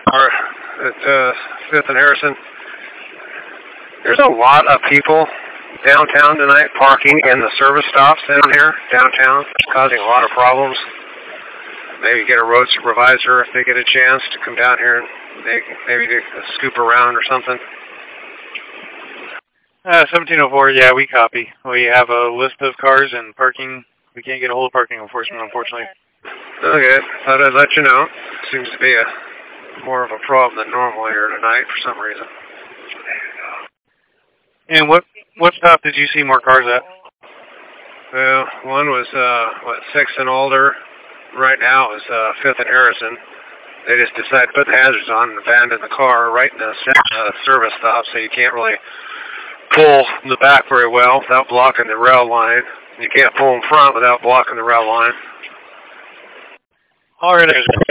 Or at 5th and Harrison. There's a lot of people downtown tonight parking in the service stops down here, downtown. It's causing a lot of problems. Maybe get a road supervisor if they get a chance to come down here and maybe scoop around or something. 1704, yeah, we copy. We have a list of cars and parking. We can't get a hold of parking enforcement, unfortunately. Okay, thought I'd let you know. Seems to be more of a problem than normal here tonight for some reason. And what stop did you see more cars at? Well, one was 6th and Alder. Right now is 5th and Harrison. They just decided to put the hazards on and abandon the car right in the service stop, so you can't really pull in the back very well without blocking the rail line. You can't pull in front without blocking the rail line. All right,